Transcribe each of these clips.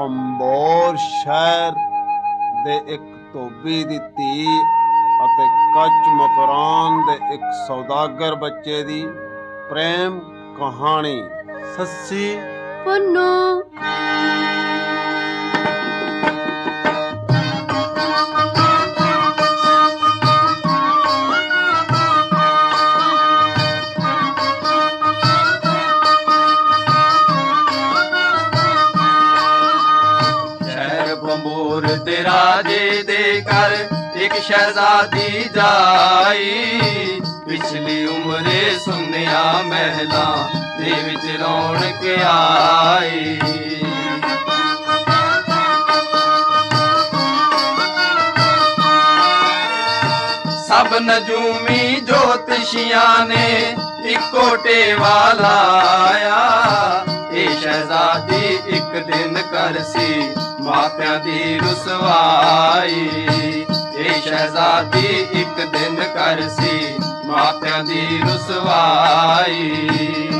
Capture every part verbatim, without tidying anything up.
ਅੰਬੋਰ ਸ਼ਹਿਰ ਦੇ ਇੱਕ ਧੋਬੀ ਦੀ ਧੀ ਅਤੇ ਕੱਚ ਮਕਰਾਨ ਦੇ ਇੱਕ ਸੌਦਾਗਰ ਬੱਚੇ ਦੀ ਪ੍ਰੇਮ ਕਹਾਣੀ। ਸੱਸੀ ਪੁੰਨੂ ਤੇ ਰਾਜੇ ਦੇ ਘਰ ਇੱਕ ਸ਼ਹਿਜ਼ਾਦੀ ਜਾਈ, ਪਿਛਲੀ ਉਮਰੇ ਸੁਨਿਆ ਮਹਿਲਾਂ ਦੇ ਵਿੱਚ ਰੌਣਕ ਆਈ। ਸਭ ਨਜੂਮੀ ਜੋਤਸ਼ੀਆਂ ਨੇ ਇੱਕੋ ਟੇਵਾ ਲਾਇਆ, ਇਹ ਸ਼ਹਿਜ਼ਾਦੀ ਇੱਕ ਦਿਨ ਕਰ ਸੀ ਮਾਪਿਆਂ ਦੀ ਰੁਸਵਾਈ। ਇਹ ਸ਼ਹਿਜ਼ਾਦੀ ਇੱਕ ਦਿਨ ਕਰ ਸੀ ਮਾਪਿਆਂ ਦੀ ਰੁਸਵਾਈ।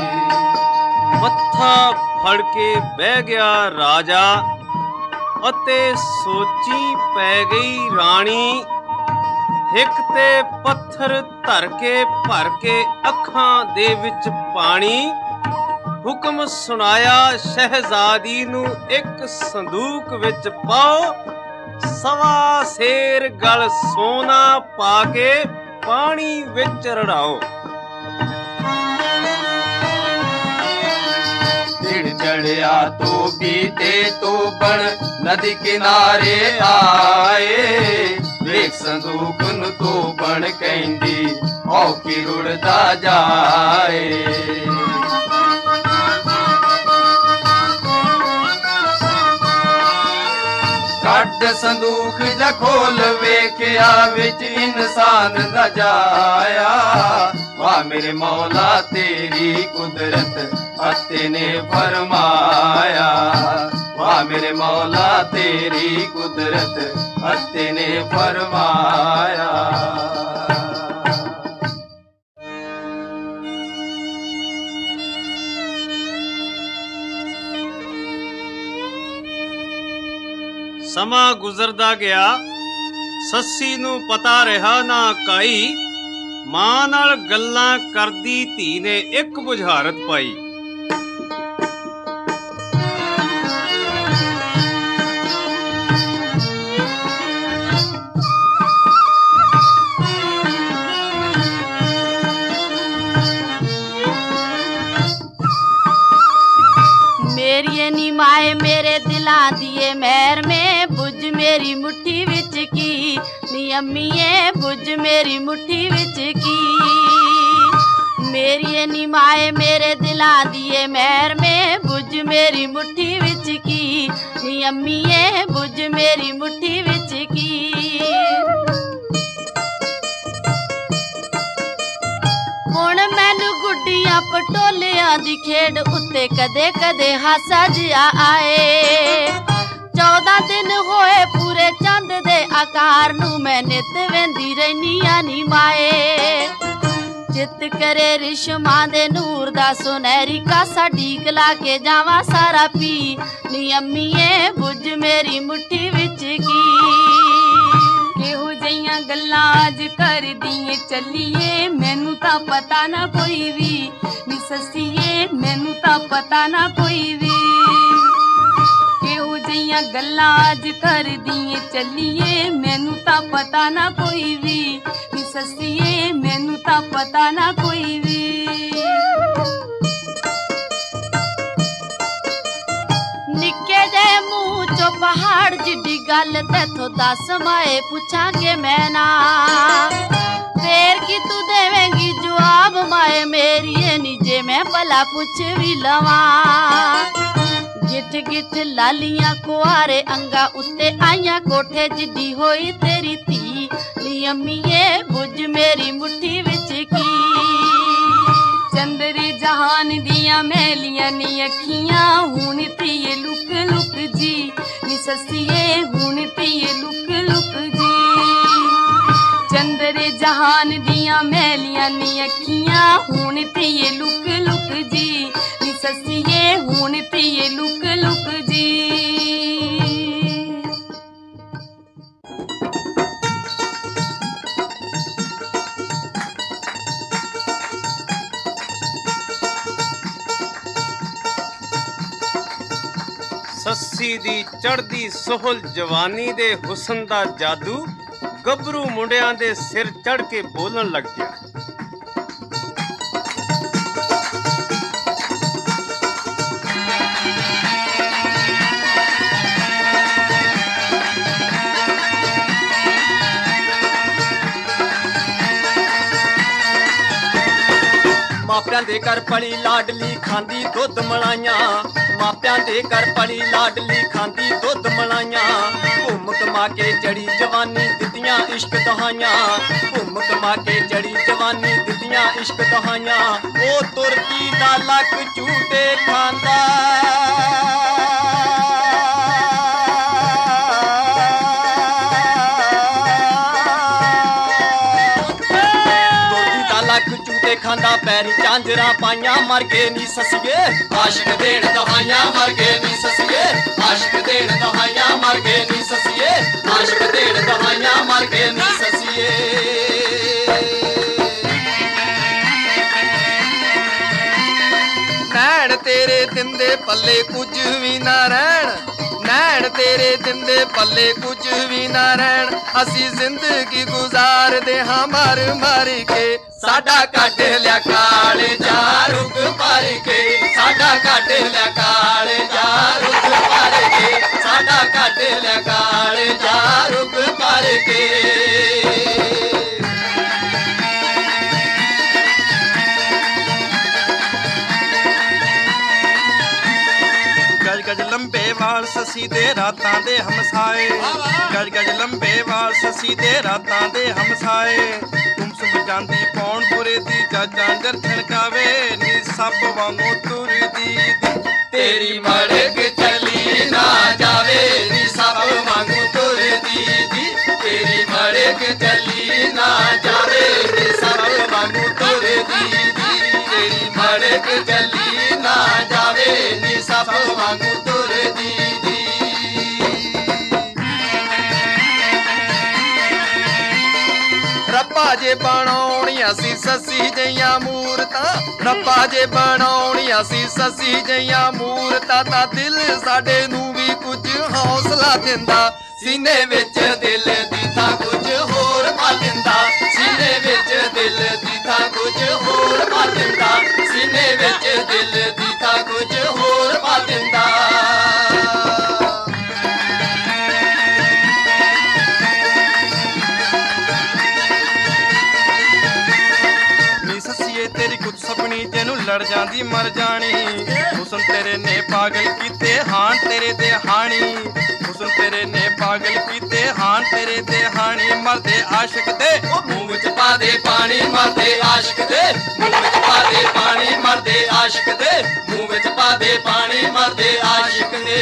ਮੱਥਾ ਫੜ ਕੇ ਬਹਿ ਗਿਆ ਰਾਜਾ ਅਤੇ ਸੋਚੀ ਪੈ ਗਈ ਰਾਣੀ। ਹਿੱਕ ਤੇ ਪੱਥਰ ਧਰ ਕੇ ਭਰ ਕੇ ਅੱਖਾਂ ਦੇ ਵਿੱਚ ਪਾਣੀ। ਹੁਕਮ ਸੁਣਾਇਆ ਸ਼ਹਿਜ਼ਾਦੀ ਨੂੰ ਇੱਕ ਸੰਦੂਕ ਵਿੱਚ ਪਾਓ, ਸਵਾ ਸੇਰ ਗਲ ਸੋਨਾ ਪਾ ਕੇ ਪਾਣੀ ਵਿੱਚ ਰੜਾਓ। ਦਿਨ ਚੜਿਆ ਧੋਬੀ ਤੇ ਧੋਬਣ ਨਦੀ ਕਿਨਾਰੇ ਆਏ, ਵੇਖ ਸੰਦੂਕ ਨੂੰ ਧੋਬਣ ਕਹਿੰਦੀ ਔਖੀ ਰੁੜਦਾ ਜਾਏ। ਕੱਢ ਸੰਦੂਕ ਜਾ ਖੋਲ ਵੇਖਿਆ ਵਿੱਚ ਇਨਸਾਨ ਦਾ ਜਾਇਆ। ਵਾਹ ਮੇਰੇ ਮੌਲਾ ਤੇਰੀ ਕੁਦਰਤ ਅਤੇ ਨੇ ਫਰਮਾਇਆ। ਵਾਹ ਮੇਰੇ ਮੌਲਾ ਤੇਰੀ ਕੁਦਰਤ ਅਤੇ ਨੇ ਫਰਮਾਇਆ। ਸਮਾਂ ਗੁਜ਼ਰਦਾ ਗਿਆ, ਸੱਸੀ ਨੂੰ ਪਤਾ ਰਿਹਾ ਨਾ ਕਾਈ। ਮਾਂ ਨਾਲ ਗੱਲਾਂ ਕਰਦੀ ਧੀ ਨੇ ਇੱਕ ਬੁਝਾਰਤ ਪਾਈ। ਮੇਰੀਏ ਨੀ ਮਾਏ ਮੇਰੇ ਦਿਲਾਂ ਦੀਏ ਮਹਿਰ में बुझ मेरी मुट्ठी विच की, नी अम्मीए बुझ मेरी मुट्ठी विच की। मेरी नी माए मेरे दिला दिए महर में बुझ मेरी मुट्ठी विच की, नी अम्मीए बुझ मेरी मुट्ठी विच की। हुण मैनू गुड्डियां पटोलियां दी खेड उत्ते कदे कदे हासा जिहा आए। चौदह दिन होए पूरे चंद दे आकार नू मैं नित वेंदी रहनी नी माए। चित करे रिशमा दे नूर दा सुनहरी कासा ढीक ला के जावा सारा पी, नी अम्मीए बुझ मेरी मुट्ठी विच की। केहू जिहियां गल्लां अज कर दिए चलिए, मैनू तां पता ना कोई भी, नी सस्सीए मैनू तां पता ना कोई भी। केहू जिहियां गल्लां अज कर दिए चलिए, मैनू तां पता ना कोई भी, नी सस्सीए मैनू तां पता ना कोई भी। निक्के जे मुंह चो पहाड़ जिड्डी गल तेथों दस माए पुछांगे मैं ना, फेर की तू देवेंगी जवाब माए मेरी नीजे मैं भला पुछ भी लवा। गिठ गिठ लालियां कुआरे अंगा उत्ते आइयां कोठे जिड्डी होई तेरी धी, नी अम्मीए बुझ मेरी मुट्ठी विच की। चंदरी जहान दियां मैलियां नी अखियां हुण धीए लुक लुक जी, नी सस्सीए हुण धीए लुक लुक जी। चंदरे जहान दियां मैलियां नी अखियां हुण धीए लुक लुक जी, नी सस्सीए हुण धीए लुक लुक जी। ਸੱਸੀ ਦੀ ਚੜ੍ਹਦੀ ਸੋਹਲ ਜਵਾਨੀ ਦੇ ਹੁਸਨ ਦਾ ਜਾਦੂ ਗੱਭਰੂ ਮੁੰਡਿਆਂ ਦੇ ਸਿਰ ਚੜ੍ਹ ਕੇ ਬੋਲਣ ਲੱਗ ਗਿਆ। ਮਾਪਿਆਂ ਦੇ ਘਰ ਪਲੀ ਲਾਡਲੀ ਖਾਂਦੀ ਦੁੱਧ ਮਲਾਈਆਂ, ਮਾਪਿਆਂ ਦੇ ਘਰ ਪਲੀ ਲਾਡਲੀ ਖਾਂਦੀ ਦੁੱਧ ਮਲਾਈਆਂ। ਘੁੰਮ ਕਮਾ ਕੇ ਚੜੀ ਜਵਾਨੀ ਦਿੱਤੀਆਂ ਇਸ਼ਕ ਦਹਾਈਆਂ, ਘੁੰਮ ਕਮਾ ਕੇ ਚੜੀ ਜਵਾਨੀ ਦਿੱਤੀਆਂ ਇਸ਼ਕ ਦਹਾਈਆਂ। ਉਹ ਤੁਰਕੀ ਦਾ ਲੱਕ ਝੂਟੇ ਖਾਂਦਾ, ਝੂਟੇ ਖਾਂਦਾ ਪੈਰੀ ਝਾਂਜਰਾਂ ਪਾਈਆਂ ਮਰ ਗਏ ਨੀ ਸਸੀਏ। ਆਸ਼ਕ ਦੇਣ ਦਹਾਈਆਂ ਮਰ ਗਏ ਨੀ ਸਸੀਏ, ਆਸ਼ਕ ਦੇਣ ਦਹਾਈਆਂ ਮਰ ਗਏ ਨੀ ਸਸੀਏ, ਆਸ਼ਕ ਦੇਣ ਦਹਾਈਆਂ ਮਰ ਗਏ ਨੀ ਸਸੀਏ। ਨੈਣ ਤੇਰੇ ਦਿੰਦੇ ਪੱਲੇ ਕੁਝ ਵੀ ਨਾ ਰਹਿਣ, ਨੈਣ ਤੇਰੇ ਦਿੰਦੇ ਪੱਲੇ ਕੁਝ ਵੀ ਨਾ ਰਹਿਣ। ਅਸੀਂ ਜ਼ਿੰਦਗੀ ਗੁਜ਼ਾਰਦੇ ਹਾਂ ਮਰ ਮਰ ਕੇ, ਸਾਡਾ ਕੱਢ ਲਿਆ ਕਾਲ ਜਾ ਰੁਕ ਭਰ ਕੇ, ਸਾਡਾ ਕੱਢ ਲਿਆ ਕਾਲ ਜਾ ਰੁਕ ਭਰ ਕੇ, ਸਾਡਾ ਕੱਢ ਲਿਆ ਕਾਲ ਜਾ ਰੁਕ ਭਰ ਕੇ। ਗਜ ਗਜ ਲੰਬੇ ਵਾਲ ਸੱਸੀ ਦੇ ਰਾਤਾਂ ਦੇ ਹਮਸਾਏ, ਗਜ ਗਜ ਲੰਬੇ ਵਾਲ ਸੱਸੀ ਦੇ ਰਾਤਾਂ ਦੇ ਹਮਸਾਏ। ਗੁੰਮਸੁੰਮ ਜਾਂਦੀ ਪੌਣ ਬੁਰੇ ਦੀ ਜਾਜਾਂ ਜਰ ਛਣਕਾਵੇ ਨੀ ਸੱਪ ਵਾਂਗੂ ਤੁਰਦੀ ਦੀ। ਤੇਰੀ ਮੜਕ ਚਲੀ ਨਾ ਜਾਵੇ ਨੀ ਸੱਪ ਵਾਂਗੂ ਤੁਰਦੀ ਦੀ, ਤੇਰੀ ਮੜਕ ਚਲੀ ਨਾ ਜਾਵੇ ਨੀ ਸੱਪ ਵਾਂਗੂ ਤੁਰਦੀ ਦੀ, ਤੇਰੀ ਮੜਕ ਚਲੀ ਨਾ ਜਾਵੇ ਨੀ ਸੱਪ ਵਾਂਗੂ ਤੁਰਦੀ ਦੀ। ਰੱਬਾ ਜੇ ਬਣਾਉਣੀਆਂ ਸੀ ਸੱਸੀ ਜਈਆਂ ਮੂਰਤਾਂ, ਰੱਬਾ ਜੇ ਬਣਾਉਣੀਆਂ ਸੀ ਸੱਸੀ ਜਈਆਂ ਮੂਰਤਾਂ, ਤਾਂ ਦਿਲ ਸਾਡੇ ਨੂੰ ਵੀ ਕੁਝ ਹੌਸਲਾ ਦਿੰਦਾ। ਸੀਨੇ ਵਿੱਚ ਦਿਲ ਦੀ ਤਾਂ ਕੁਝ ਹੋਰ ਪਾ ਦਿੰਦਾ, ਸੀਨੇ ਵਿੱਚ ਦਿਲ ਦੀ ਤਾਂ ਕੁਝ ਹੋਰ ਪਾ ਦਿੰਦਾ, ਸੀਨੇ ਵਿੱਚ ਦਿਲ ਦੀ ਤਾਂ ਕੁਝ ਹੋਰ ਪਾ ਦਿੰਦਾ। ਤੇਰੀ ਕੁਝ ਸਪਣੀ ਤੈਨੂੰ ਲੜ ਜਾਂਦੀ ਮਰ ਜਾਣੀ, ਹੁਸਨ ਤੇਰੇ ਨੇ ਪਾਗਲ ਕੀਤੇ ਹਾਣ ਤੇਰੇ ਦੇ ਹਾਣੀ, ਹੁਸਨ ਤੇਰੇ ਨੇ ਪਾਗਲ ਕੀਤੇ ਹਾਣ ਤੇਰੇ ਦੇ ਹਾਣੀ। ਮਰਦੇ ਆਸ਼ਿਕ ਦੇ ਮੂੰਹ ਵਿੱਚ ਪਾ ਦੇ ਪਾਣੀ, ਮਰਦੇ ਆਸ਼ਿਕ ਦੇ ਮੂੰਹ ਵਿੱਚ ਪਾ ਦੇ ਪਾਣੀ, ਮਰਦੇ ਆਸ਼ਿਕ ਦੇ ਮੂੰਹ ਵਿੱਚ ਪਾ ਦੇ ਪਾਣੀ, ਮਰਦੇ ਆਸ਼ਿਕ ਦੇ।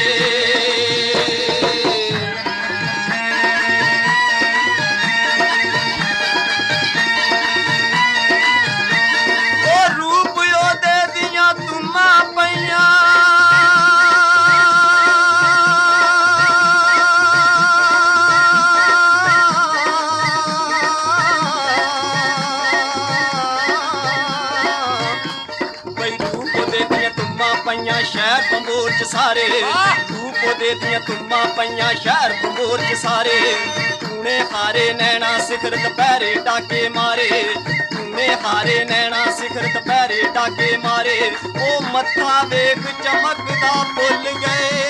ਸ਼ਹਿਰ ਬੰਬੋਰ ਚ ਸਾਰੇ ਰੂਪ ਉਹਦੇ ਦੀਆਂ ਤੁਮਾਂ ਪਈਆਂ ਸ਼ਹਿਰ ਬੰਬੋਰ ਚ ਸਾਰੇ। ਤੂਨੇ ਹਾਰੇ ਨੈਣਾ ਸਿਖਰ ਦੁਪਹਿਰੇ ਡਾਕੇ ਮਾਰੇ, ਤੂਨੇ ਹਾਰੇ ਨੈਣਾ ਸਿਖਰ ਦੁਪਹਿਰੇ ਡਾਕੇ ਮਾਰੇ। ਉਹ ਮੱਥਾ ਵੇਖ ਚਮਕਦਾ ਭੁੱਲ ਗਏ,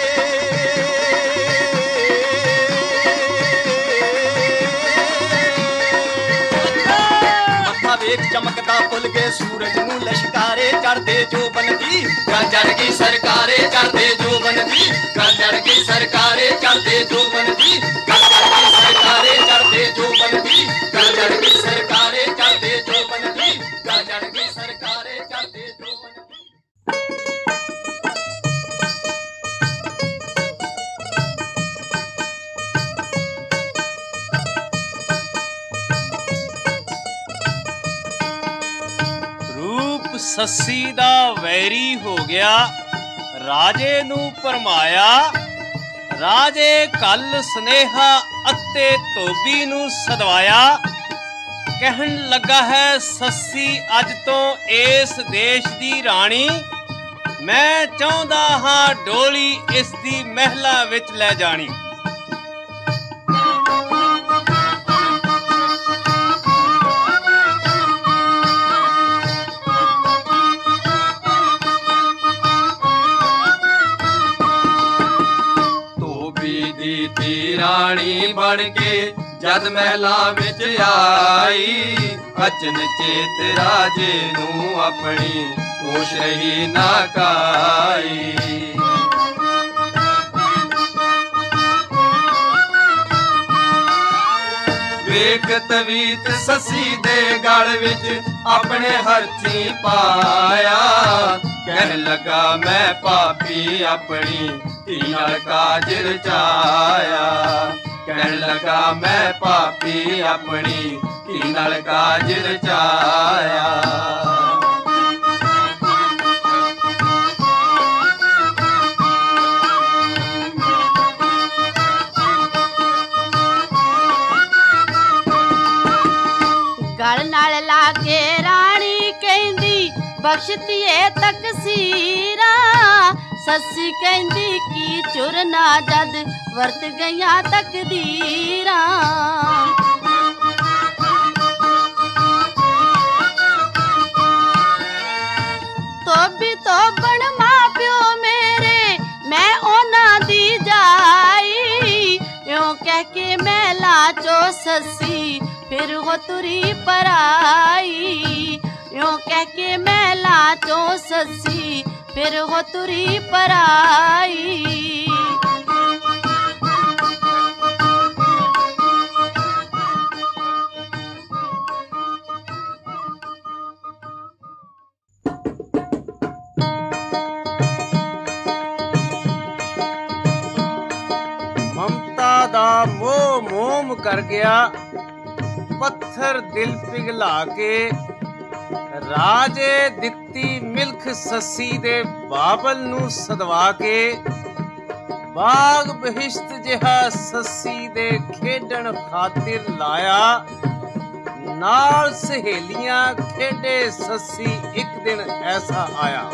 ਵੇਖ ਚਮਕਦਾ ਭੁੱਲ ਗਏ। ਸੂਰਜ ਨੂੰ ਲਸ਼ਕਾਰੇ ਚੜਦੇ ਜੋ ਬੰਦੀ ਗੱਲ ਚੜ ਗਈ ਸਰਕਾਰੇ, ਚੜਦੇ ਜੋ ਬੰਦੀ ਗੱਲ ਚੜ ਗਈ ਸਰਕਾਰੇ, ਚੜਦੇ ਜੋ ਬੰਦੀ ਗੱਲ ਚੜ ਗਈ ਸਰਕਾਰੇ, ਚੜਦੇ ਜੋ ਬੰਦੀ ਗੱਲ ਚੜ ਗਈ ਸਰਕਾਰੇ, ਚੜਦੇ ਜੋ ਬੰਦੀ ਗੱਲ ਚੜ ਗਈ ਸਰਕਾਰੇ, ਚੜਦੇ ਜੋ ਬੰਦੀ। ਸੱਸੀ ਦਾ ਵੈਰੀ ਹੋ ਗਿਆ, ਰਾਜੇ ਨੂੰ ਭਰਮਾਇਆ। ਰਾਜੇ ਕੱਲ ਸਨੇਹਾ ਅਤੇ ਧੋਬੀ ਨੂੰ ਸਦਵਾਇਆ। ਕਹਿਣ ਲੱਗਾ ਹੈ ਸੱਸੀ ਅੱਜ ਤੋਂ ਇਸ ਦੇਸ਼ ਦੀ ਰਾਣੀ। ਮੈਂ ਚਾਹੁੰਦਾ ਹਾਂ ਡੋਲੀ ਇਸ ਦੀ ਮਹਿਲਾ ਵਿੱਚ ਲੈ ਜਾਣੀ। दी रानी बन के जद महला विच आई, अचन चेत राजे नू अपनी होश रही ना काई। वेख तवीत ससी दे गल विच अपने हरथी पाया, कहन लगा मैं पापी अपनी धी नाल काज रचाया। कहन लगा मैं पापी अपनी धी नाल काज रचाया। गल नाल लाके रानी कहंदी बख्शतीए तकसीरा, सस्सी कहंदी की चुर ना जद वरत गईया तकदीरा। तो भी तो बन मां प्यो मेरे मैं ओना दी जाई, यूं कह के मैं लाचो सस्सी फिर वो तुरी पर आई। यूं कह के मैं लाचो सस्सी फिर वो तुरी पर आई। ममता दा मोह मोम कर गया, पत्थर दिल पिघला के राजे दित्ती मिल्ख सस्सी दे बाबल नू सदवा के। बाग बहिश्त जिहा सस्सी दे खेडन खातिर लाया, नाल सहेलियां खेडे सस्सी एक दिन ऐसा आया।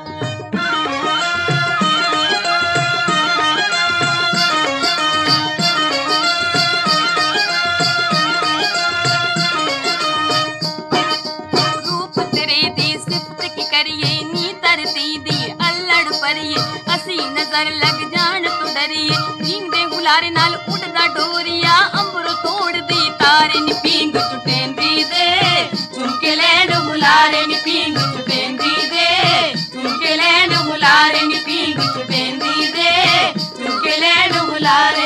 असी नजर लग जान तो डरिए, नींदे गुलारे नाल उड़दा डोरिया, अंबरो तोड़ दी तारे नी पींग चुटेंदी दे, झुमके लैंड हुलारे नी पींग चुटेंदी दे, झुमके लैंड हुलारे नी पींग चुटेंदी दे, झुमके लैंड हुलारे।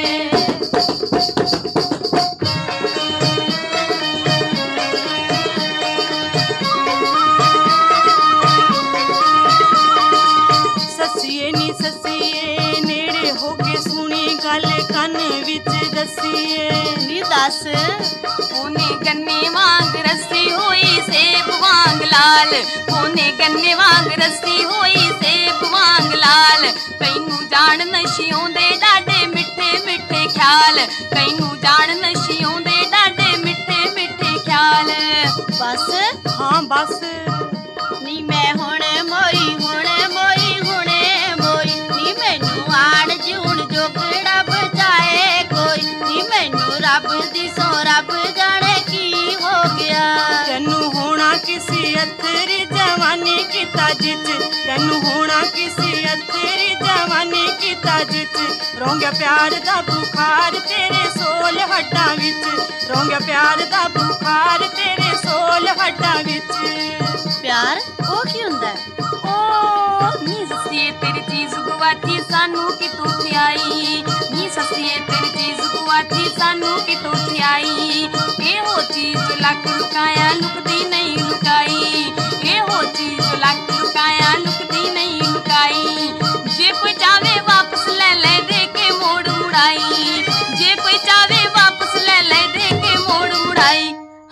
ओने गन्ने वांग रस्सी होई सेब वांग लाल, ओने गन्ने वांग रस्सी होई सेब वांग लाल। कैनू जान नशियों दे डाडे मिठे मिठे ख्याल, कैनू जान नशियों दे डाडे मिठे मिठे ख्याल। बस हाँ बस नी मैं हुणे मोई हुणे मोई हुणे मोई, नी मैनू आड़ जूण जोगड़ा बचाए कोई, नी मैनू रब दी सो रब जाने की हो गया। तेनू होना किसी अथरी जवानी की ताजिच, तेनू होना किसी अथरी जवानी की ताजिच। रोंगया प्यार दा बुखार तेरे सोल हड्डां विच, रोंगया प्यार दा बुखार तेरे सोल हड्डां विच। प्यार ओ की हुंदा है? ओ नी सस्सीए तेरी चीज गुवाची सानू कितों थी, नी सस्सीए तेरी चीज गुवाची सानू कितों थी। ए हो चीज लक लुकाया लुकदी नहीं लुकाई, ए हो चीज लक लुकाया लुकदी नहीं लुकाई। जे कोई चावे वापस ले ले दे के मोड़ मुड़ाई, जे कोई चावे वापस ले ले दे के मोड़ मुड़ाई।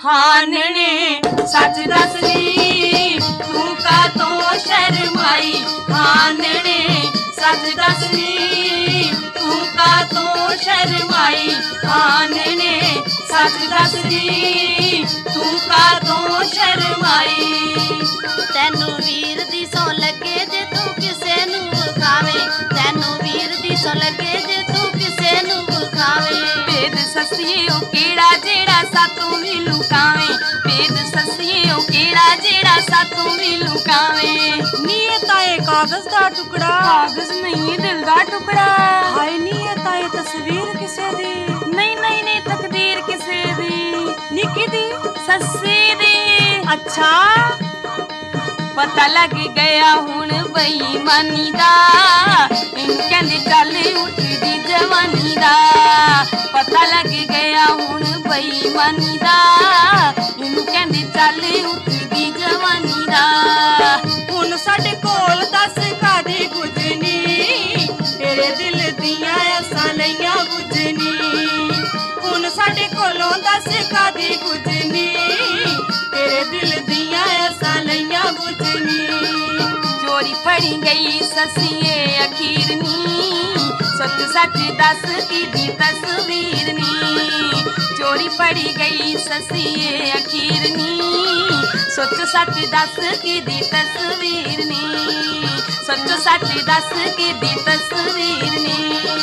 हानने सच दस नी तू का तो शर्माई हानने सच दस नी तू का तो शर्माई हानने सच दस नी तू का तो शर्माई तैनू वीर दी सौ लगे जे तू किसे नू खावे तैनू वीर दी सौ लगे जे तू किसे नू खावे भेद ससिए ओ केड़ा जेड़ा सातों भी लुकावे भेद ससिए ओ केड़ा जेड़ा सातों भी लुकावे नी ये ताए कागज दा टुकड़ा कागज नहीं दिल दा टुकड़ा हाय नी ये ताए तस्वीर किसे दी नहीं नहीं नहीं तकदीर किसे दी निकी दी सस्सी दी अच्छा पता लग गया हुण बेईमानी दा इन कहंदे चल उठदी जवानी दा पता लग गया हुण बेईमानी दा इन कहंदे चल उठदी जवानी दा हुण साडे कोल दस कादी गुजनी तेरे दिल दियां असां लईयां बुझनी हुण साडे कोलों दस कादी गुजनी तेरे दिल दियां असां लईयां बुझनी चोरी फड़ी गई ससिए अखीर नी सच सच दस की दी तस्वीर नी चोरी फड़ी गई ससिए अखीर नी सच सच दस की दी तस्वीर नी सच सच दस की दी तस्वीर नी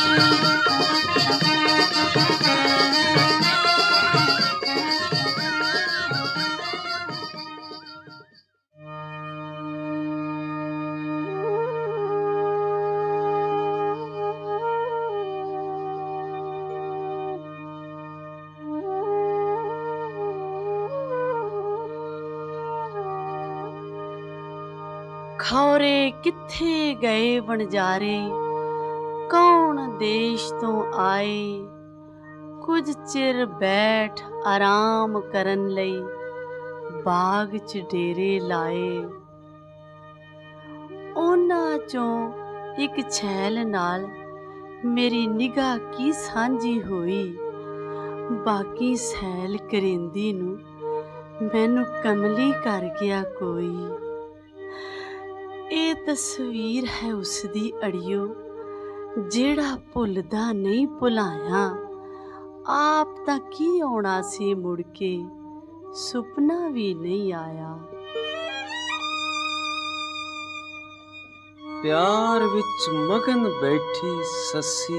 खौरे किथे गए वणजारे कौन देश तो आए कुछ चिर बैठ आराम करन लई बाग च डेरे लाए उन्हां चों एक छैल नाल मेरी निगाह की सांझी होई बाकी सैल करेंदी नू मैनू कमली कर गया कोई ਇਹ ਤਸਵੀਰ ਹੈ ਉਸ ਦੀ ਅੜਿਓ ਜਿਹੜਾ ਭੁੱਲਦਾ ਨਹੀਂ ਭੁਲਾਇਆ ਆਪ ਤਾਂ ਕੀ ਆਉਣਾ ਸੀ ਮੁੜ ਕੇ ਸੁਪਨਾ ਵੀ ਨਹੀਂ ਆਇਆ प्यार विच मगन बैठी ससी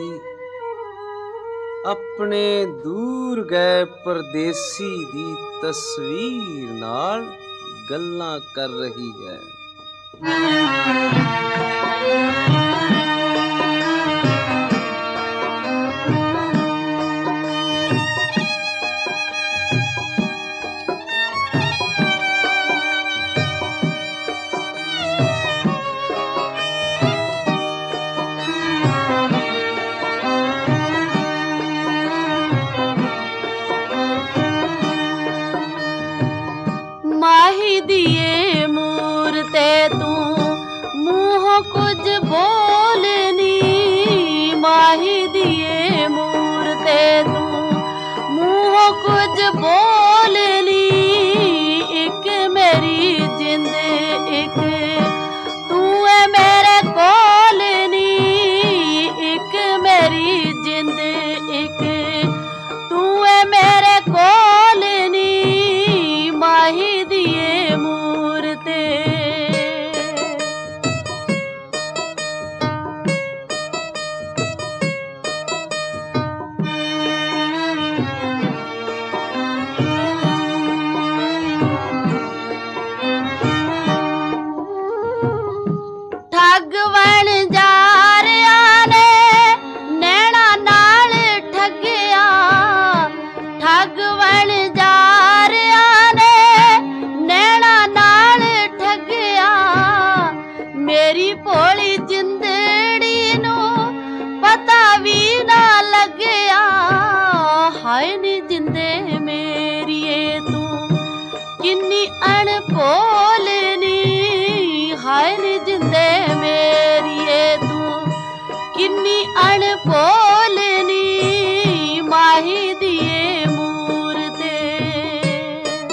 अपने दूर गए परदेसी दी तस्वीर नाल गल्लां कर रही है माही दिए मूरते तू मुँह कुछ बोलनी माही दिए मूरते तू मुँह कुछ बोलनी एक मेरी जिंद एक तू है मेरे कोलनी एक मेरी जिंद एक तू है मेरे कोलनी माही दिए मूरते ठग बन जा रिया ने नैना नाल ठगिया ठग बन जा रिया ने नैना नाल ठगिया मेरी भोली जिंदड़ी नू पता भी ना लगया हाय नी जिंदे मेरीए तू किन्नी अणभोलनी हाय नी जिंदे मेरीए तू किन्नी अणभोलनी माही दिए मूरते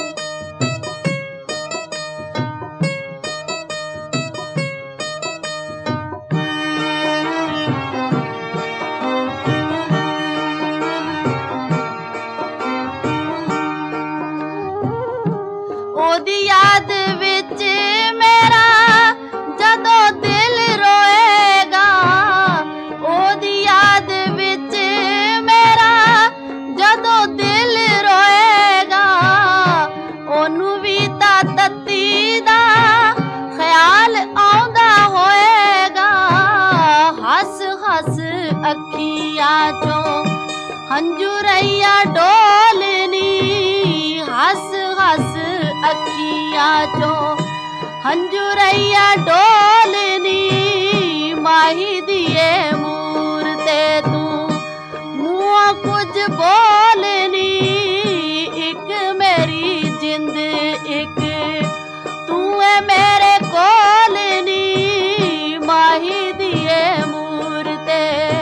अखियां चो हंजुरैया डोलनी माही दिए मूरते तू मुआ कुछ बोलनी एक मेरी जिंद एक तू है मेरे कोलनी माही दिए मूरते।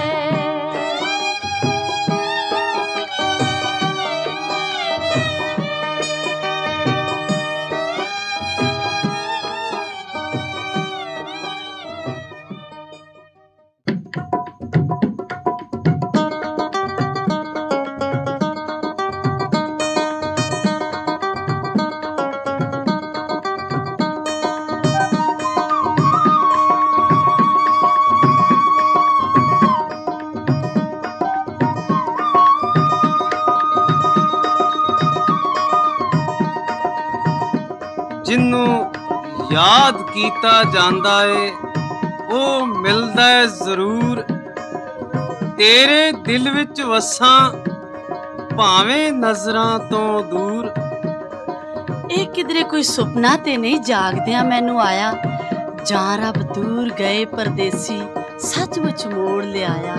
जिन्नू याद कीता जांदा है वो मिलदा है जरूर तेरे दिल विच वसां भावें नजरां तो दूर। ਇਹ ਕਿਧਰੇ ਕੋਈ ਸੁਪਨਾ ਤੇ ਨਹੀਂ ਜਾਗਦਿਆਂ ਮੈਨੂੰ ਆਇਆ ਜਾਂ ਰੱਬ ਦੂਰ ਗਏ ਪਰਦੇਸੀ ਸੱਚਮੁੱਚ ਮੋੜ ਲਿਆਇਆ।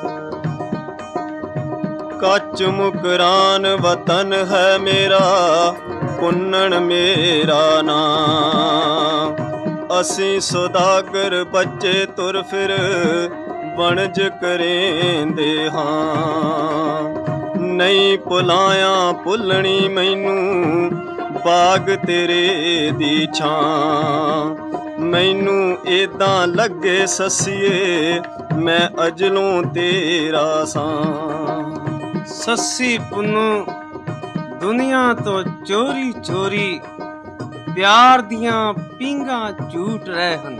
कच मुकरान वतन है मेरा पुन्नन मेरा नाम असी सौदागर बच्चे तुर फिर वणज करेंदे हाँ नहीं भुलाया भुलनी मैनू बाग तेरे दी छां मैनू एदां लगे ससीए मैं अजलों तेरा सां। सस्सी पुन्नू दुनिया तो चोरी चोरी प्यार दियां पींगा झूठ रहे हन।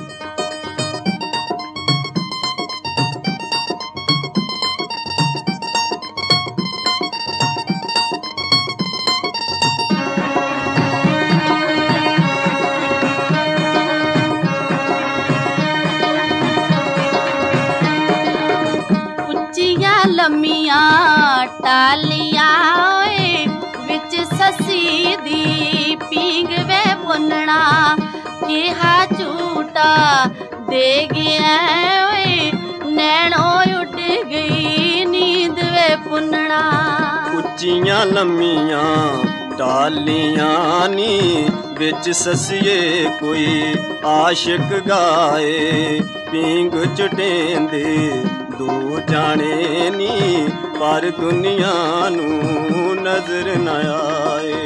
उच्चियां लम्मियां टालियां विच ससी दी पींग वे पुन्नना केहा झूठा दे गया नैनो उड़ गई नींद वे पुन्नना। उच्चियां लम्मियां टालियां नी विच ससीए कोई आशिक गाए पींग चटेंदे दो जाने नी पर दुनिया नू नजर न आए।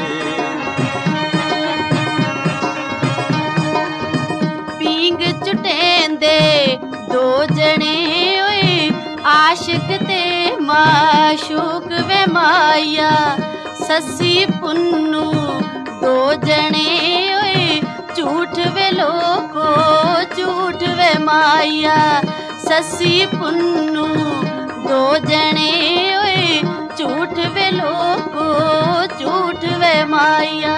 पींग चटेंदे दो जने ओए आशिक ते माशूक वे माया ससी पुन्नू दो जने ओए झूठ वे लोको झूठ वे माया ससी पुन्नू दो जने ओए झूठ वे लोको झूठ वे माया।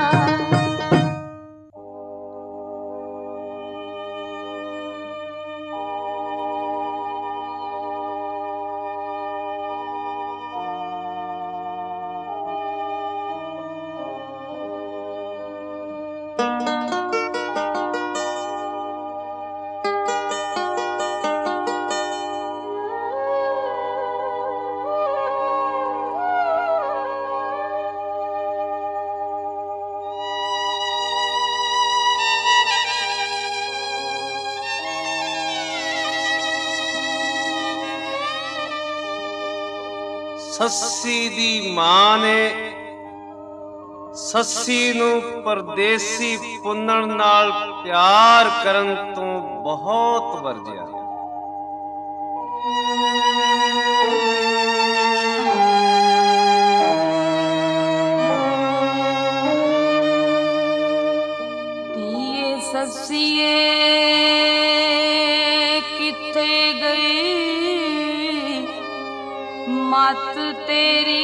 सस्सी दी मां ने सस्सी नू परदेसी पुन्नन नाल प्यार करन तो बहुत वरजिया। धीए सस्सीए किथे गई मत तेरी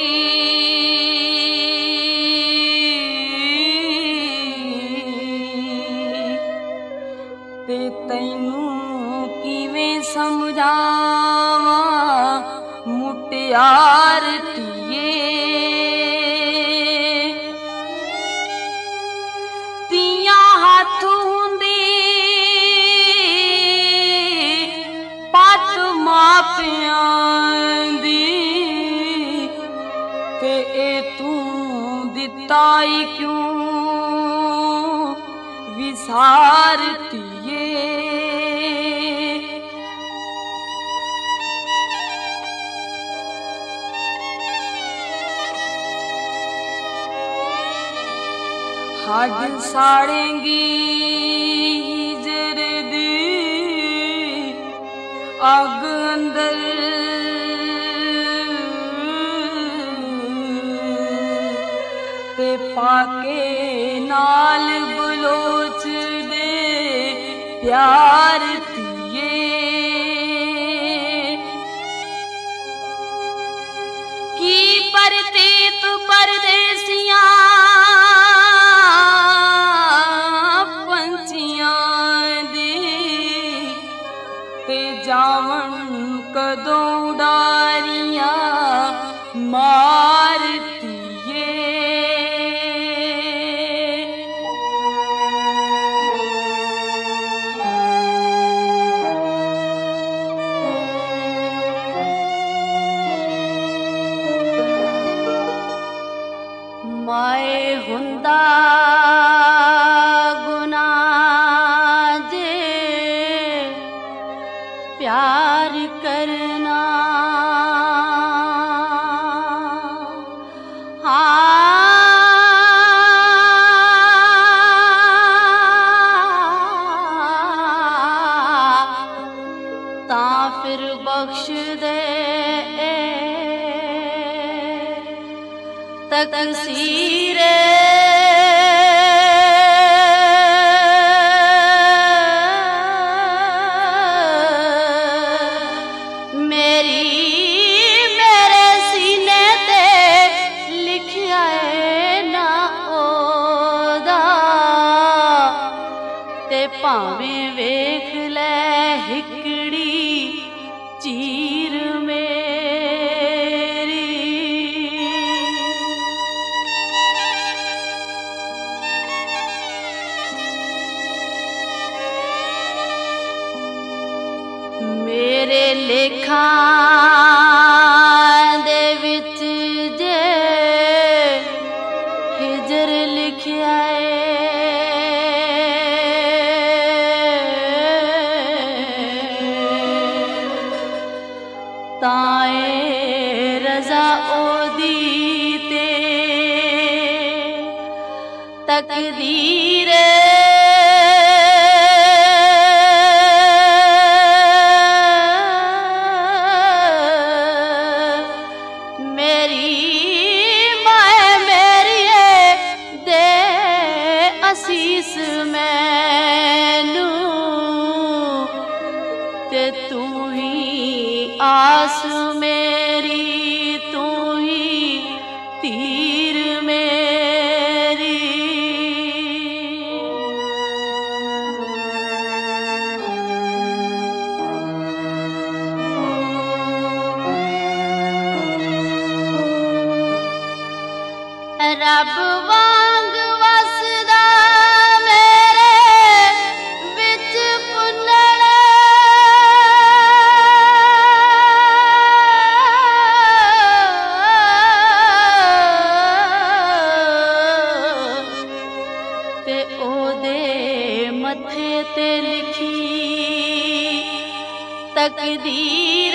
ते तैनू किवें समझावां मुटियार धीए ਦਿੱਤਾ ਈ ਕਿਉਂ ਵਿਸਾਰ ਧੀਏ। हद साड़ेंगी हिजर दी अग अंदर ते पाके नाल बलोच दे प्यार दिए। की परतीत परदेसियां जावन कदों उडारियां मारतीए। माए हुंदा प्यार करना ता फिर बख्श दे तकसीरे। भावें वेख ले हिकड़ी चीर मेरी। मेरे लेखा दे विच जे हिजर लिखिया है ताए रजा ओदी ते तकदीर। मेरी माए मेरी दे असीस मैनू ते तू ही आस मेरी, तू ही तीर मेरी। रब वांग वसदा मेरे विच पुन्नड़ ते ओदे मथे ते लिखी तकदीर।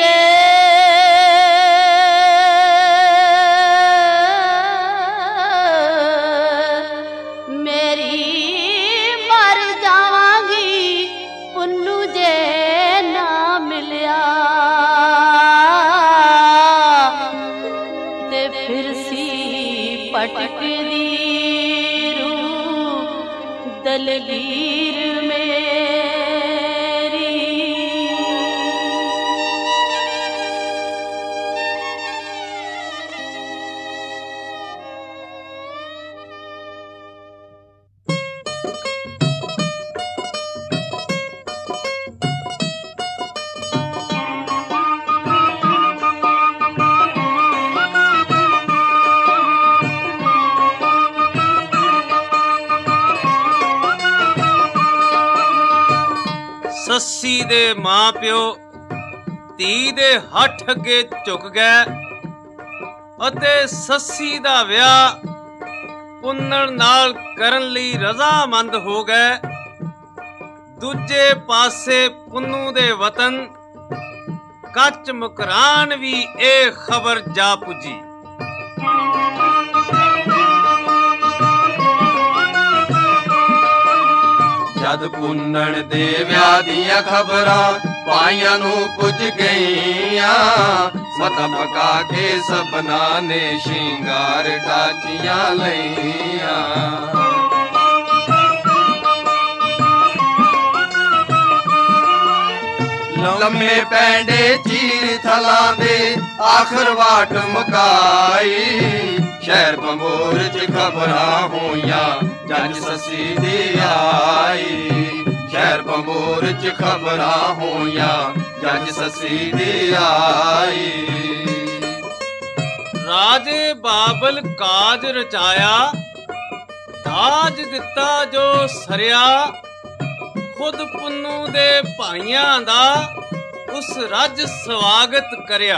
पटकदी रूह दलगीर मेरी। सस्सी दे मां प्यो धी दे हठ अगे झुक गए ਅਤੇ ਸੱਸੀ ਦਾ ਵਿਆਹ ਪੁੰਨਣ ਨਾਲ ਕਰਨ ਲਈ ਰਜ਼ਾਮੰਦ ਹੋ ਗਏ। ਦੂਜੇ ਪਾਸੇ ਪੁੰਨੂ ਦੇ ਵਤਨ ਕੱਚ ਮੁਕਰਾਨ ਵੀ ਇਹ ਖਬਰ ਜਾ ਪੁੱਜੀ। ਜਦ ਪੁੰਨਣ ਦੇ ਵਿਆਹ ਦੀਆਂ ਖਬਰਾਂ ਪਾਈਆਂ ਨੂੰ ਪੁੱਜ ਗਈਆਂ, ਮਤਾ ਪਕਾ ਕੇ ਸਭਨਾਂ ਨੇ ਸ਼ਿੰਗਾਰ ਡਾਚੀਆਂ ਲਈਆਂ। ਲੰਮੇ ਪੈਂਡੇ ਚੀਰ ਥਲਾਂ ਦੇ ਆਖਰ ਵਾਟ ਮੁਕਾਈ, ਸ਼ਹਿਰ ਬੰਬੋਰ ਚ ਖਬਰਾਂ ਹੋਈਆਂ ਜੱਜ ਸੱਸੀ ਦੀ ਆਈ। ਸ਼ਹਿਰ ਬੰਬੋਰ ਚ ਖਬਰਾਂ ਹੋਈਆਂ ਜੱਜ ਸੱਸੀ ਦੀ ਆਈ। ਰਾਜੇ ਬਾਬਲ ਕਾਜ ਰਚਾਇਆ, ਦਾਜ ਦਿੱਤਾ ਜੋ ਸਰਿਆ। ਖੁਦ ਪੁੰਨੂ ਦੇ ਭਾਈਆਂ ਦਾ ਉਸ ਰੱਜ ਸਵਾਗਤ ਕਰਿਆ।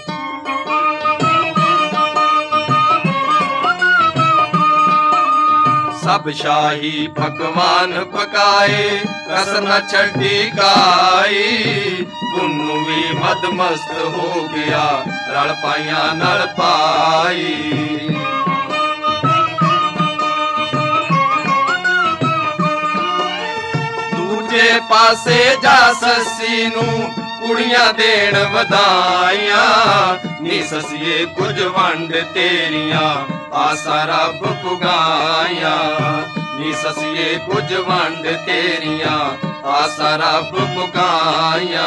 ਸਭ ਸ਼ਾਹੀ ਪਕਵਾਨ ਪਕਾਏ, ਕਸਰ ਨਾ ਛੱਡੀ ਕਾਈ। ਪੁੰਨੂ ਵੀ ਮਦ ਮਸਤ ਹੋ ਗਿਆ, ਰਲ ਪਾਈਆਂ ਨਾਲ ਪਾਈ। ਦੂਜੇ ਪਾਸੇ ਜਾ ਸੱਸੀ ਨੂੰ ਕੁੜੀਆਂ ਦੇਣ ਵਧਾਈਆਂ। ਨੀ ਸੱਸੀਏ ਕੁਝ ਵੰਡ ਤੇਰੀਆਂ ਆਸਾਂ ਰੱਬ ਪੁਗਾਈਆਂ। ਨੀ ਸੱਸੀਏ ਕੁਝ ਵੰਡ ਤੇਰੀਆਂ ਆਸਾਂ ਰੱਬ ਪੁਗਾਈਆਂ।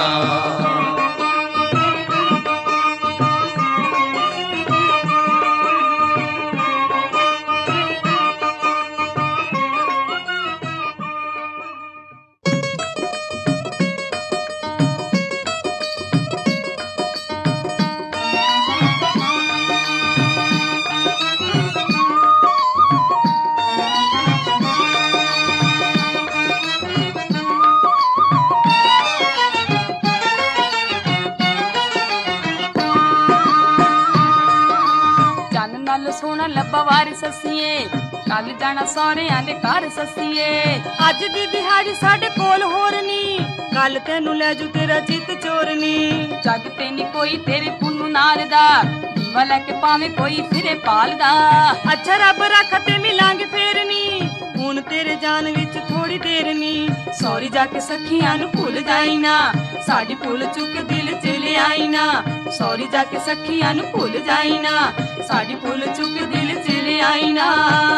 ਸੋਹਣਾ ਲੱਭਾ ਵਾਰ ਸੱਸੀਏ, ਕੱਲ ਜਾਣਾ ਸਹੁਰਿਆਂ ਦੇ ਘਰ ਸੱਸੀਏ। ਅੱਜ ਦੀ ਦਿਹਾੜੀ ਸਾਡੇ ਕੋਲ ਹੋਰ ਨੀ, ਕੱਲ ਤੈਨੂੰ ਲੈ ਜੂ ਤੇਰਾ ਜਿੱਤ ਚੋਰਨੀ। ਜੱਗ ਤੇ ਨੀ ਕੋਈ ਤੇਰੇ ਪੁੰਨੂ ਨਾਰ ਦਾ, ਦੀਵਾ ਲੈ ਕੇ ਪਾਵੇਂ ਕੋਈ ਫਿਰੇ ਪਾਲਦਾ। ਅੱਛਾ ਰੱਬ ਰੱਖ ਤੇ ਮਿਲਾਂਗੇ ਫੇਰ ਨੀ, ਹੁਣ ਤੇਰੇ ਜਾਨ ਵਿੱਚ ਥੋੜੀ ਦੇਰ ਨੀ। ਸੌਰੀ ਜਾ ਕੇ ਸਖੀਆਂ ਨੂੰ ਭੁੱਲ ਜਾਈ ਨਾ, ਸਾਡੀ ਭੁੱਲ ਚੁੱਕ ਦਿਲ ਚ ਲਿਆਈ ਨਾ। ਸੌਰੀ ਜਾ ਕੇ ਸਖੀਆਂ ਨੂੰ ਭੁੱਲ ਜਾਈ ਨਾ, ਸਾਡੀ ਭੁੱਲ ਚੁੱਕ ਦਿਲ ਚ ਲਿਆਈ ਨਾ।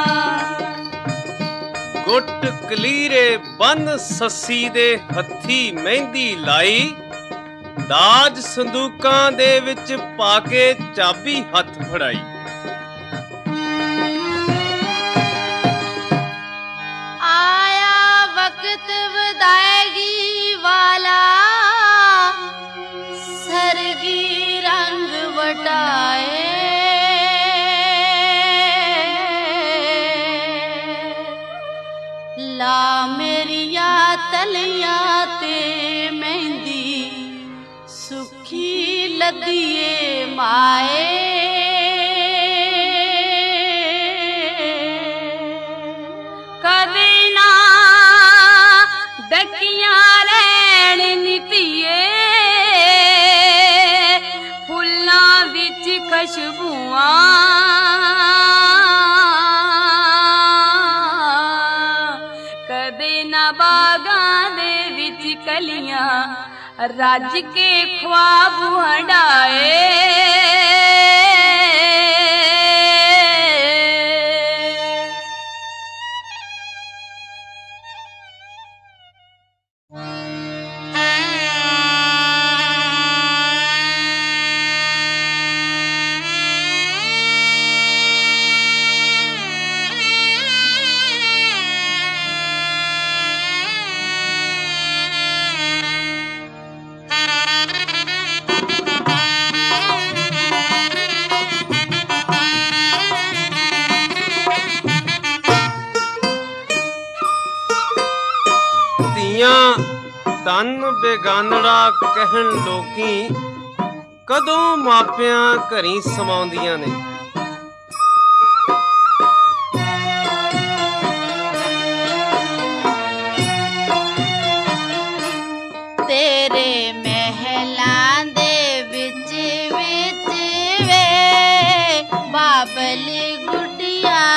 ਗੁੱਟ ਕਲੀਰੇ ਬੰਨ ਸੱਸੀ ਦੇ ਹੱਥੀ ਮਹਿੰਦੀ ਲਾਈ। ਦਾਜ ਸੰਦੂਕਾਂ ਦੇ ਵਿੱਚ ਪਾ ਕੇ ਚਾਬੀ ਹੱਥ ਫੜਾਈ। ਆਇਆ ਵਕਤ ਵਿਦਾਇਗੀ ਵਾਲਾ, ਸਰਗੀ ਰੰਗ ਵਟਾਏ। ਲਾ ਮੇਰੀਆਂ ਤਲੀਆਂ ਤੇ ਮਹਿੰਦੀ, ਸੁਖੀ ਲੱਦੀਏ ਮਾਏ। ਕਦੇ ਨਾ ਡੱਕੀਆਂ ਰਹਿਣ ਨੀ ਧੀਏ, ਫੁੱਲਾਂ ਵਿੱਚ ਖੁਸ਼ਬੂਆਂ। ਕਦੇ ਨਾ ਬਾਗਾਂ ਦੇ ਵਿੱਚ ਕਲੀਆਂ, ਰੱਜ ਕੇ ख्वाब ਹੰਡਾਏ। ਤਨ ਬੇਗਾਨੜਾ ਕਹਿਣ ਲੋਕੀ, ਕਦੋਂ ਮਾਪਿਆਂ ਘਰੀ ਸਮਾਉਂਦੀਆਂ ਨੇ।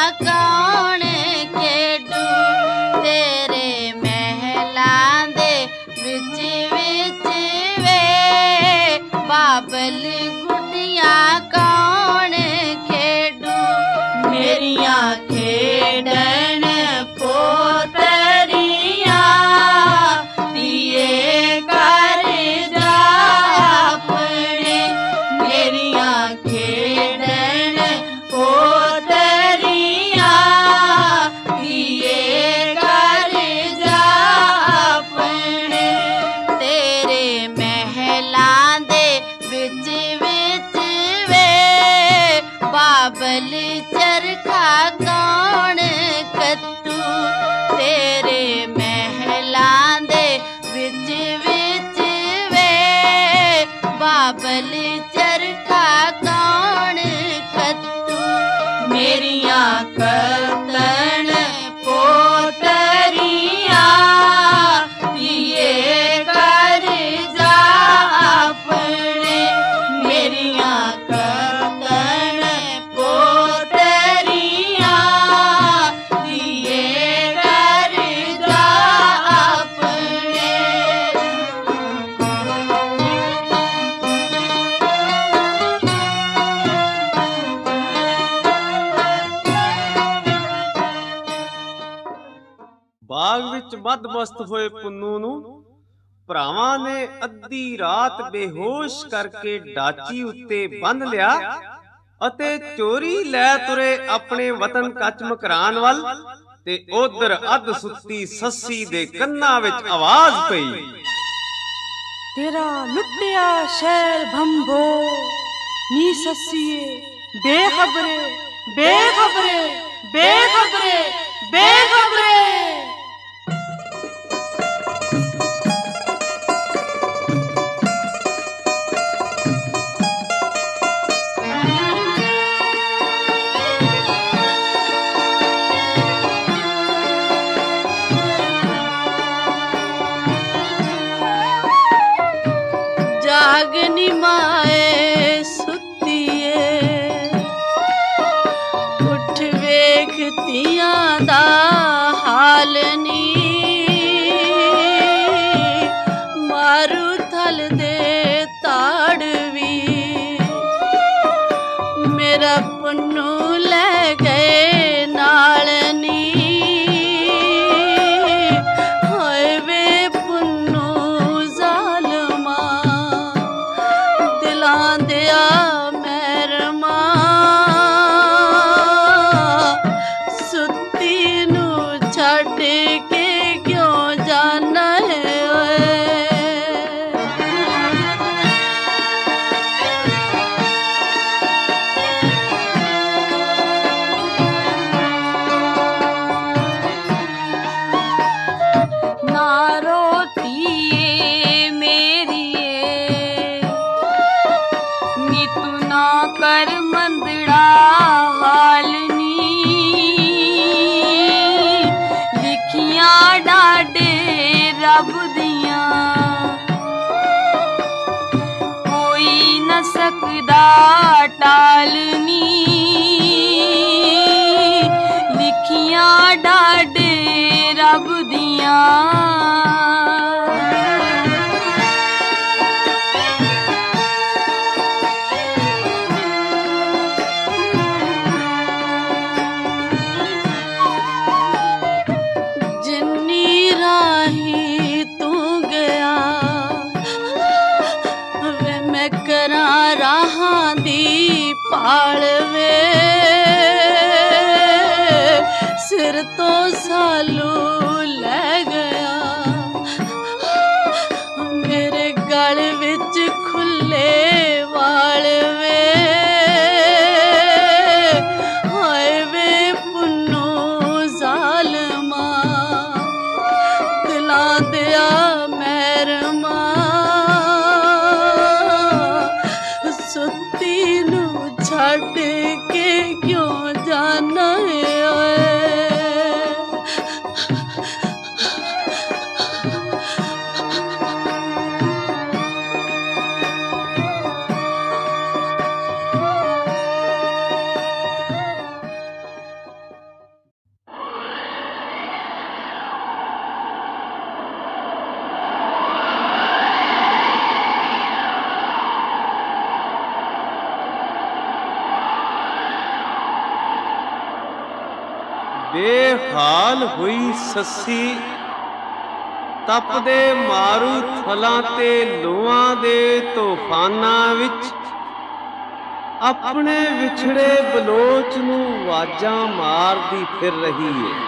कौन खेडू तेरे महलां दे विच विच वे बाबल गुड्डियां कौन खेडू मेरियां खेडन पोतरियां दिए कर जा अपने मेरियां खेडन पोतरियां दिए कर जा अपने तेरे महलां दे विच विच वे बाबल चरखा कौन कत्तू तेरे महलां दे विच विच वे बाबल चरखा कौन कत्तू मेरियां कतन पोतरियां दिए कर जा अपने मेरियां कतन पोतरियां दिए कर जा अपने ਬਾਗ ਵਿੱਚ ਮਦ-ਮਸਤ ਹੋਏ ਪੁੰਨੂ ਨੂੰ ਭਰਾਵਾਂ ਨੇ ਅੱਧੀ ਰਾਤ ਬੇਹੋਸ਼ ਕਰਕੇ ਡਾਚੀ ਉੱਤੇ ਬੰਨ੍ਹ ਲਿਆ ਅਤੇ ਚੋਰੀ ਲੈ ਤੁਰੇ ਆਪਣੇ ਵਤਨ ਕੱਚ ਮਕਰਾਨ ਵੱਲ ਤੇ ਉਧਰ ਅੱਧ ਸੁੱਤੀ ਸੱਸੀ ਦੇ ਕੰਨਾਂ ਵਿੱਚ ਆਵਾਜ਼ ਪਈ तेरा लुटिया शहर भंभो नी ससिए बेखबरे बेखबरे बेखबरे बेखबरे जागनी माए सुतिए उठ वेखतियां दा हाल नी मारू थल दे ताड़वी मेरा पुन्नू ले गए नाल नी हाय वे पुन्नू जालमा दिलां दिया मैरमा सुत्ती नू छड्ड के क्यों जाना है ओए ना रोटिए मेरिए नी तू ना कर मंदड़ा हाल नी लिखियां डाडे रब दियां कोई न सकदा टालनी लिखियां डाडे रब दियां जिन्नी राही तू गया वे मैं करा राहां दी पाल वे सिर तो सालू ले गया मेरे गल विच खुले वाल वे हाय वे पुन्नू जालमा दिलां दिया मैरमा सुत्ती नू छड्ड ਬੇਹਾਲ ਹੋਈ ਸੱਸੀ ਤਪਦੇ ਮਾਰੂ ਥਲਾਂ ਤੇ ਲੋਆਂ ਦੇ ਤੂਫਾਨਾਂ ਵਿੱਚ ਆਪਣੇ ਵਿਛੜੇ ਬਲੋਚ ਨੂੰ ਆਵਾਜ਼ਾਂ ਮਾਰਦੀ ਫਿਰ ਰਹੀ ਏ।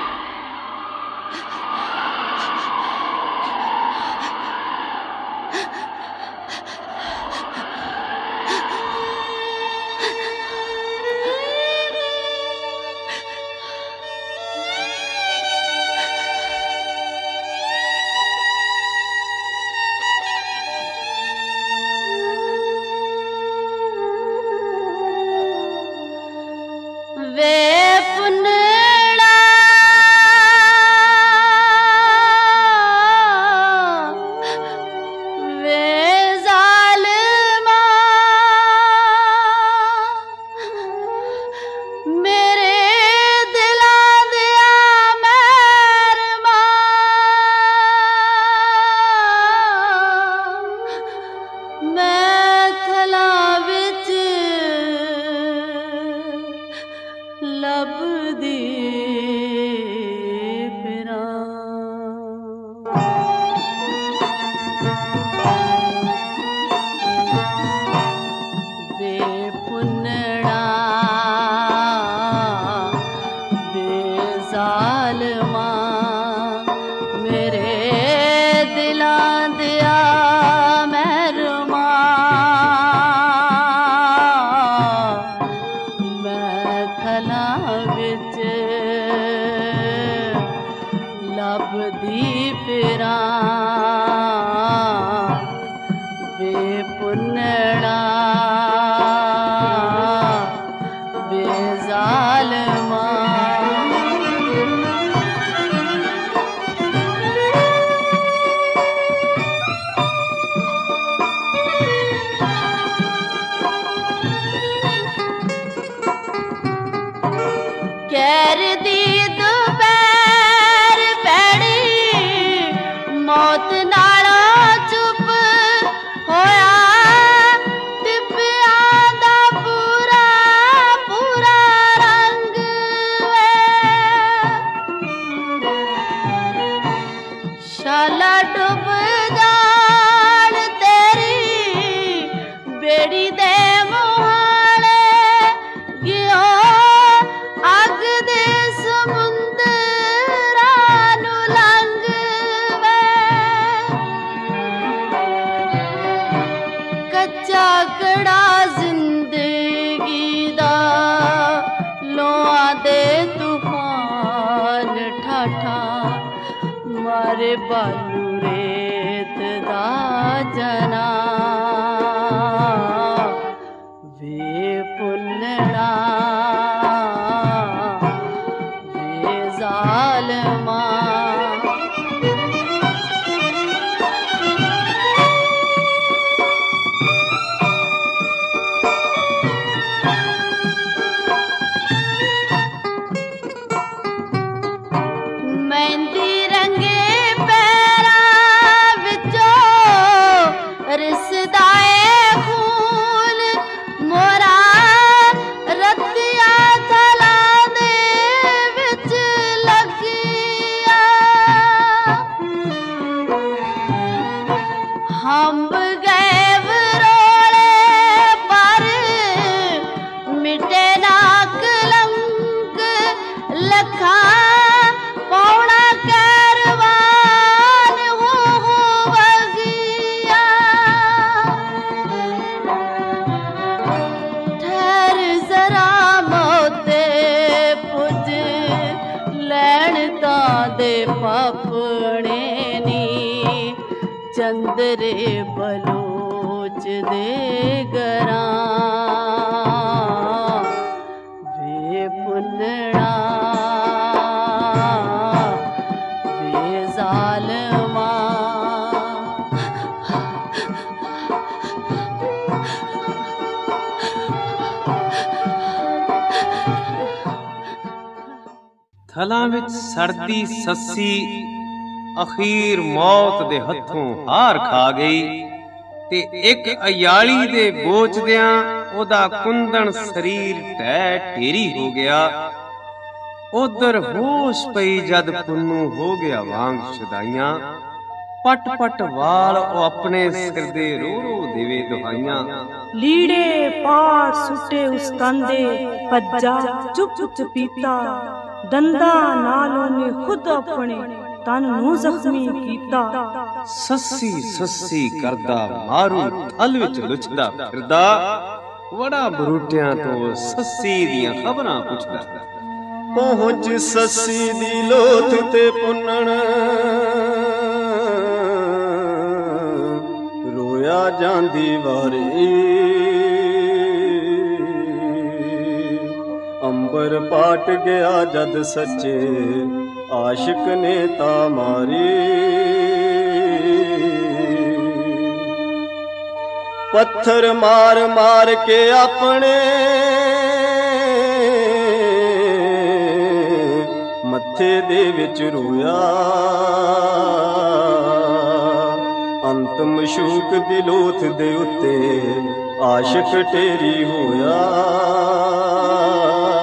बालू रेत दा जना वे पुन्नड़ा वे जालमा चंदरे बलोच दे गरा वे पुन्नड़ा वे जालमा ਥਲਾਂ ਵਿੱਚ ਸੜਦੀ ਸੱਸੀ ਅਖੀਰ ਮੌਤ ਦੇ ਹੱਥੋਂ ਹਾਰ ਖਾ ਗਈ ਤੇ ਇੱਕ ਅਯਾਲੀ ਦੇ ਬੋਚਦਿਆਂ ਉਹਦਾ ਕੁੰਦਣ ਸਰੀਰ ਢਹਿ ਢੇਰੀ ਹੋ ਗਿਆ। ਉਧਰ ਹੋਸ਼ ਪਈ ਜਦ ਪੁੰਨੂ ਹੋ ਗਿਆ ਵਾਂਗ ਸ਼ੁਦਾਈਆਂ। ਪਟ ਪਟ ਵਾਲ ਉਹ ਆਪਣੇ ਸਿਰ ਦੇ ਰੋ ਰੋ ਦੇਵੇ ਦੁਹਾਈਆਂ। ਲੀੜੇ ਪਾੜ ਸੁੱਟੇ ਉਸ ਕੰਦੇ ਭੱਜਾ ਚੁੱਪ ਚੁਪੀਤਾ। ਦੰਦਾਂ ਨਾਲ ਉਹਨੇ ਖੁਦ ਆਪਣੇ ਤਨ ਨੂੰ ਜ਼ਖਮੀ ਕੀਤਾ। ਸੱਸੀ ਸੱਸੀ ਕਰਦਾ ਮਾਰੂ ਥਲ ਵਿੱਚ ਲੁਚਦਾ ਫਿਰਦਾ। ਵੜਾ ਬਰੂਟਿਆਂ ਤੋਂ ਸੱਸੀ ਦੀਆਂ ਖਬਰਾਂ ਪੁੱਛਦਾ। ਪਹੁੰਚ ਸੱਸੀ ਦੀ ਲੋਥ ਤੇ ਪੁੰਨਣ ਰੋਇਆ ਜਾਂਦੀ ਵਾਰੀ। ਅੰਬਰ ਪਾਟ ਗਿਆ ਜਦ ਸੱਚੇ ਆਸ਼ਿਕ ਨੇ ਤਾ ਮਾਰੀ। ਪੱਥਰ ਮਾਰ ਮਾਰ ਕੇ ਆਪਣੇ ਮੱਥੇ ਦੇ ਵਿੱਚ ਰੋਇਆ। ਅੰਤਮ ਸ਼ੂਕ ਦੀ ਲੋਥ ਦੇ ਉੱਤੇ ਆਸ਼ਿਕ ਢੇਰੀ ਹੋਇਆ।